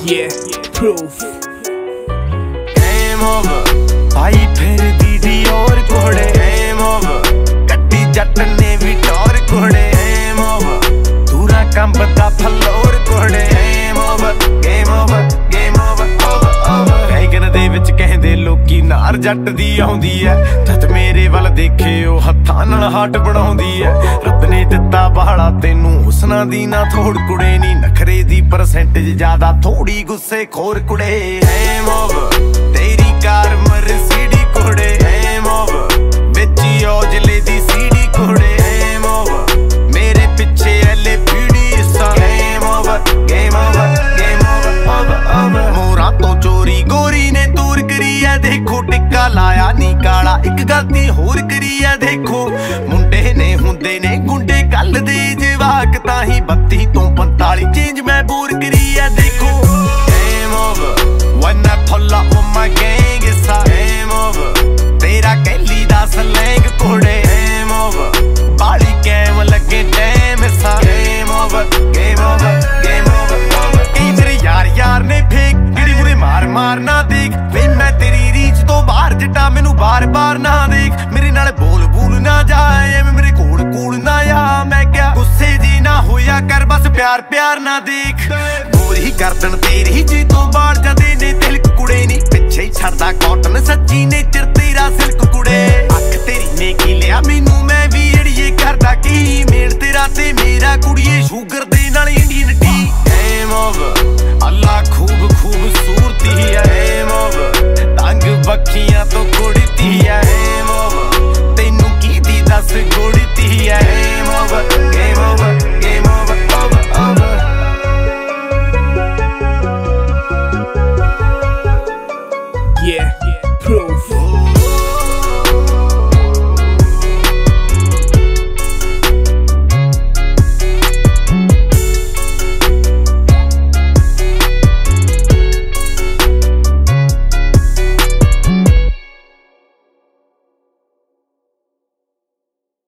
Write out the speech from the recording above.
Yeah, proof. Game over भाई फिर दीदी और घोड़े Game over गड्डी जट ने भी टोर घोड़े Game over दूरा कंबदा फलोर घोड़े Game over Game over Game over over over wagon ਦੇ ਵਿੱਚ ਕਹਿੰਦੇ ਲੋਕੀ ਨਾਰ ਜੱਟ ਦੀ ਆਉਂਦੀ ਐ ਜਦ ਮੇਰੇ ਵੱਲ ਦੇਖੇ ਉਹ ਹੱਥਾਂ ਨਾਲ ਹਾਟ ਬਣਾਉਂਦੀ ਐ ਰੱਬ ਨੇ ਦਿੱਤਾ ਬਾਹਲਾ ਤੈਨੂੰ ਹੁਸਨਾ ਦੀ ਨਾ ਥੋੜ ਕੁੜੇ ਨੀ ਨਖਰੇ ਦੀ ਪਰਸੈਂਟੇਜ ਜ਼ਿਆਦਾ ਥੋੜੀ ਗੁੱਸੇ ਖੋਰ ਕੁੜੇ Game over ਤੇਰੀ ਕਾਰ ਮਰਸੀਡੀ ਕੁੜੇ Game over ਵਿੱਚ ਔਜਲੇ ਦੀ ਸੀਡੀ ਕੁੜੇ Game over ਮੇਰੇ ਪਿੱਛੇ ਐਲੇ ਪੀੜੀ ਸਾ Game over Game over Game over over over ਮੋਰਾਂ ਤੋਂ ਚੋਰੀ ਗੋਰੀ ਨੇ ਤੂਰ ਕਰੀ ਐ ਦੇਖੋ ਟਿੱਕਾ ਲਾਇਆ ਨੀ ਕਾਲਾ ਇੱਕ ਗਲਤੀ ਹੋਰ ਕਰੀ ਐ ਦੇਖੋ ਮੁੰਡੇ ਨੇ ਹੁੰਦੇ ਨੇ ਗੁੰਡੇ ਕੱਲ ਦੇ ਜਵਾਕ ਤਾਂ ਹੀ 32 ਤੋਂ 45 ਚੇਂਜ ਮੈਂ ਬੋਰ ਕਰੀ ਐ ਦੇਖੋ Game over when I pull up with my gang it's a Game over ਤੇਰਾ ਕਹਿਲੀ ਦਾ ਸਲੈਂਗ ਕੋੜੇ Game over ਬਾਲੀ ਕੈਮ ਲੱਗੇ damn it's a Game over Game over Game over ਕਈ ਮੇਰੇ ਯਾਰ ਨੇ ਫੇਕ ਜਿਹੜੀ ਮੁਰੇ ਮਾਰ ਨਾ ਦੇਖ ਵੇ ਮੈਂ ਤੇਰੀ ਰੀਚ ਤੋਂ ਬਾਹਰ ਜੱਟਾ ਮੈਨੂੰ ਬਾਰ ਨਾ ਦੇਖ ਮੇਰੇ ਨਾਲ ਬੋਲ ਨਾ ਜਾਏ ਐਵੇਂ ਮੇਰੇ ਕੋਲ ਨਾ ਆ ਮੈਂ ਕਿਹਾ ਗੁੱਸੇ ਜੀ ਨਾ ਹੋਇਆ ਕਰ ਬਸ ਪਿਆਰ ਨਾ ਦੇਖ ਗੋਰੀ ਗਰਦਨ ਤੇਰੀ ਜੀ ਤੋਂ ਬਾੜ ਜਾਂਦੇ ਨੇ ਤਿਲਕ ਕੁੜੇ ਨੀ ਪਿੱਛੇ ਹੀ ਛੱਡਦਾ ਕਾਟਨ ਸੱਚੀ ਨੇਚਰ ਤੇਰਾ ਸਿਲਕ ਕੁੜੇ ਅੱਖ ਤੇਰੀ ਨੇ ਕੀ ਲਿਆ ਮੈਨੂੰ ਮੈਂ ਵੀ ਏੜੀਏ ਕਰਦਾ ਕੀ ਮੇਲ ਤੇਰਾ ਤੇ ਮੇਰਾ ਕੁੜੀਏ ਸ਼ੂਗਰ ਦੇ ਨਾਲ ਇੰਡੀਅਨ ਟੀ Game over ਅੱਲਾ ਖੂਬਸੂਰਤੀ ਹੈ Game over ਤੰਗ ਬੱਖੀਆਂ